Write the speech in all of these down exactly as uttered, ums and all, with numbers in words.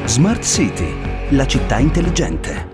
Smart City, la città intelligente.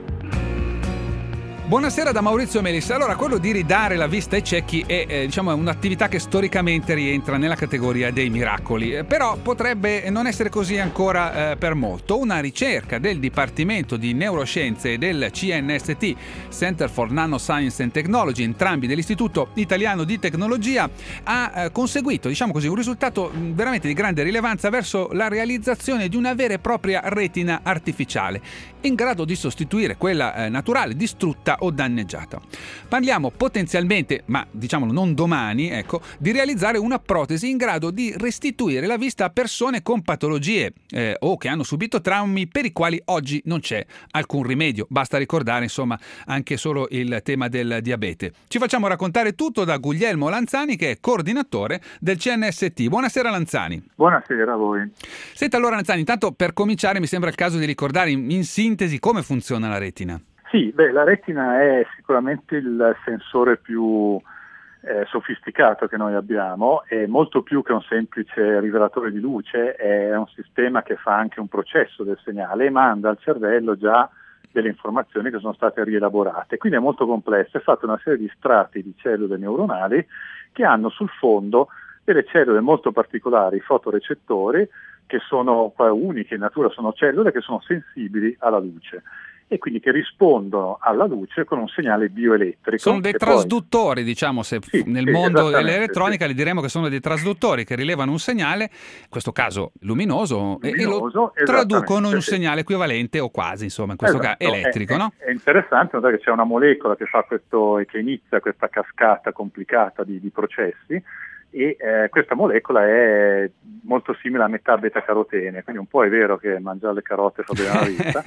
Buonasera da Maurizio Melis. Allora, quello di ridare la vista ai ciechi è eh, diciamo, un'attività che storicamente rientra nella categoria dei miracoli, eh, però potrebbe non essere così ancora eh, per molto. Una ricerca del Dipartimento di Neuroscienze e del C N S T, Center for Nanoscience and Technology, entrambi dell'Istituto Italiano di Tecnologia, ha eh, conseguito diciamo così, un risultato veramente di grande rilevanza verso la realizzazione di una vera e propria retina artificiale, in grado di sostituire quella eh, naturale distrutta o danneggiata. Parliamo potenzialmente, ma diciamolo non domani, ecco, di realizzare una protesi in grado di restituire la vista a persone con patologie eh, o che hanno subito traumi per i quali oggi non c'è alcun rimedio. Basta ricordare, insomma, anche solo il tema del diabete. Ci facciamo raccontare tutto da Guglielmo Lanzani, che è coordinatore del C N S T. Buonasera Lanzani. Buonasera a voi. Senta, allora Lanzani, intanto per cominciare mi sembra il caso di ricordare in, in sintesi come funziona la retina. Sì, beh, la retina è sicuramente il sensore più eh, sofisticato che noi abbiamo, è molto più che un semplice rivelatore di luce, è un sistema che fa anche un processo del segnale e manda al cervello già delle informazioni che sono state rielaborate, quindi è molto complesso, è fatta una serie di strati di cellule neuronali che hanno sul fondo delle cellule molto particolari, fotorecettori, che sono uniche in natura, sono cellule che sono sensibili alla luce e quindi che rispondono alla luce con un segnale bioelettrico. Sono dei trasduttori, poi... diciamo, se sì, nel sì, mondo dell'elettronica sì. li diremo che sono dei trasduttori che rilevano un segnale, in questo caso luminoso, luminoso e lo traducono in un sì. segnale equivalente o quasi, insomma, in questo esatto. caso elettrico, è, no? È interessante notare che c'è una molecola che fa questo e che inizia questa cascata complicata di, di processi. E eh, questa molecola è molto simile a metà beta-carotene, quindi un po' è vero che mangiare le carote fa bene alla vista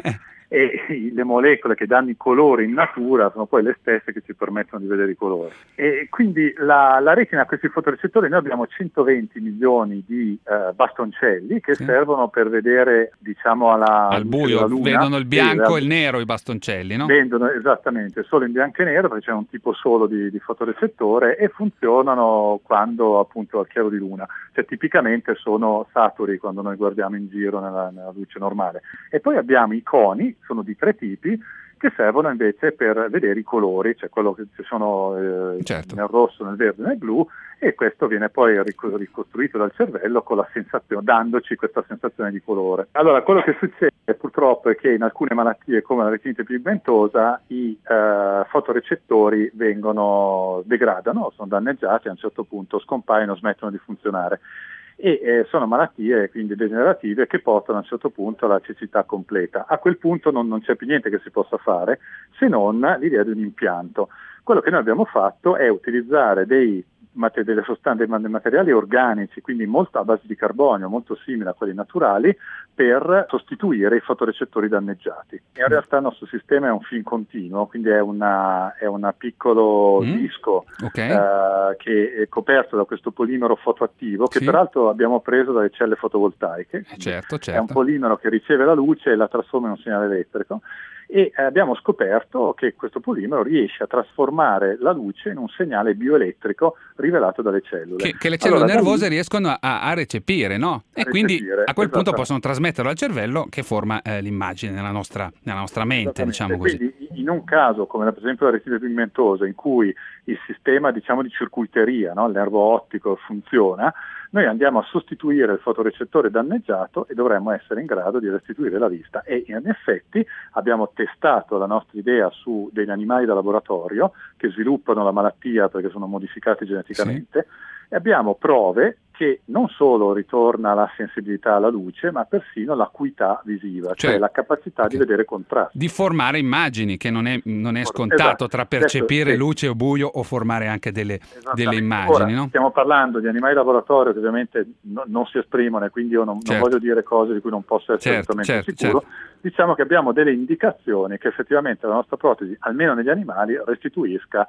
e le molecole che danno i colori in natura sono poi le stesse che ci permettono di vedere i colori. E quindi la, la retina ha questi fotorecettori, noi abbiamo centoventi milioni di eh, bastoncelli che sì. servono per vedere, diciamo, alla al buio, luna. Vedono il bianco e il nero i bastoncelli, no? Vedono esattamente, solo in bianco e nero perché c'è un tipo solo di, di fotorecettore e funzionano quando appunto al chiaro di luna, cioè tipicamente sono saturi quando noi guardiamo in giro nella, nella luce normale. E poi abbiamo i coni, sono di tre tipi, che servono invece per vedere i colori, cioè quello che ci sono eh, certo. nel rosso, nel verde e nel blu, e questo viene poi ricostruito dal cervello con la sensazione, dandoci questa sensazione di colore. Allora, quello che succede purtroppo è che in alcune malattie come la retinite pigmentosa i eh, fotorecettori vengono degradano, sono danneggiati, a un certo punto scompaiono, smettono di funzionare. E eh, sono malattie quindi degenerative che portano a un certo punto alla cecità completa. A quel punto non, non c'è più niente che si possa fare se non l'idea di un impianto. Quello che noi abbiamo fatto è utilizzare dei delle sostanze, dei materiali organici, quindi molto a base di carbonio, molto simili a quelli naturali, per sostituire i fotorecettori danneggiati. In realtà il nostro sistema è un film continuo, quindi è una è un piccolo mm. disco okay. eh, che è coperto da questo polimero fotoattivo, che sì. peraltro abbiamo preso dalle celle fotovoltaiche. Certo, certo. È un polimero che riceve la luce e la trasforma in un segnale elettrico. E abbiamo scoperto che questo polimero riesce a trasformare la luce in un segnale bioelettrico rivelato dalle cellule. Che, che le cellule allora, nervose lì, riescono a, a recepire, no? E a quindi recepire, a quel punto possono trasmetterlo al cervello che forma eh, l'immagine nella nostra, nella nostra mente, diciamo così. Quindi in un caso come per esempio la retinite pigmentosa, in cui il sistema diciamo di circuiteria, no? il nervo ottico funziona, noi andiamo a sostituire il fotorecettore danneggiato e dovremmo essere in grado di restituire la vista. E in effetti abbiamo testato la nostra idea su degli animali da laboratorio che sviluppano la malattia perché sono modificati geneticamente sì. e abbiamo prove che non solo ritorna la sensibilità alla luce, ma persino l'acuità visiva, cioè, cioè la capacità okay. di vedere contrasti. Di formare immagini, che non è, non è scontato esatto. tra percepire Adesso, luce o buio o formare anche delle, delle immagini. Ora, no? Stiamo parlando di animali di laboratorio che ovviamente no, non si esprimono e quindi io non, certo. non voglio dire cose di cui non posso essere certo, assolutamente certo, sicuro. Certo. Diciamo che abbiamo delle indicazioni che effettivamente la nostra protesi, almeno negli animali, restituisca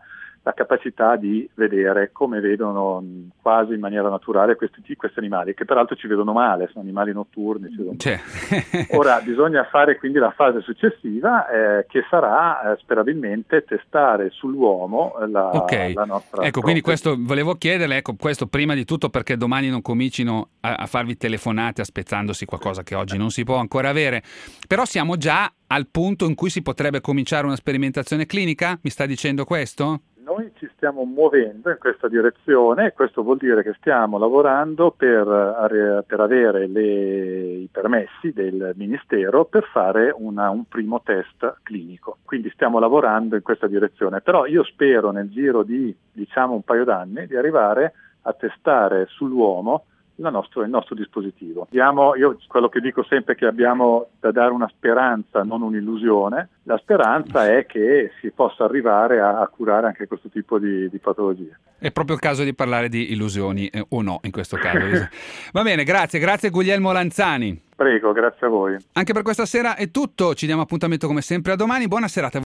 la capacità di vedere come vedono quasi in maniera naturale questi, questi animali, che peraltro ci vedono male, sono animali notturni. Ci vedono C'è. Ora bisogna fare quindi la fase successiva, eh, che sarà eh, sperabilmente testare sull'uomo la, okay. la nostra ecco, protesi. Quindi questo volevo chiederle, ecco, questo prima di tutto perché domani non comincino a, a farvi telefonate aspezzandosi qualcosa che oggi non si può ancora avere, però siamo già al punto in cui si potrebbe cominciare una sperimentazione clinica? Mi sta dicendo questo? Noi ci stiamo muovendo in questa direzione e questo vuol dire che stiamo lavorando per, per avere le, i permessi del Ministero per fare una, un primo test clinico. Quindi stiamo lavorando in questa direzione, però io spero nel giro di diciamo un paio d'anni di arrivare a testare sull'uomo La nostro, il nostro dispositivo. Abbiamo, io quello che dico sempre è che abbiamo da dare una speranza, non un'illusione. La speranza è che si possa arrivare a, a curare anche questo tipo di, di patologie. È proprio il caso di parlare di illusioni, eh, o no, in questo caso. Va bene, grazie, grazie Guglielmo Lanzani. Prego, grazie a voi. Anche per questa sera è tutto, ci diamo appuntamento come sempre a domani, buona serata.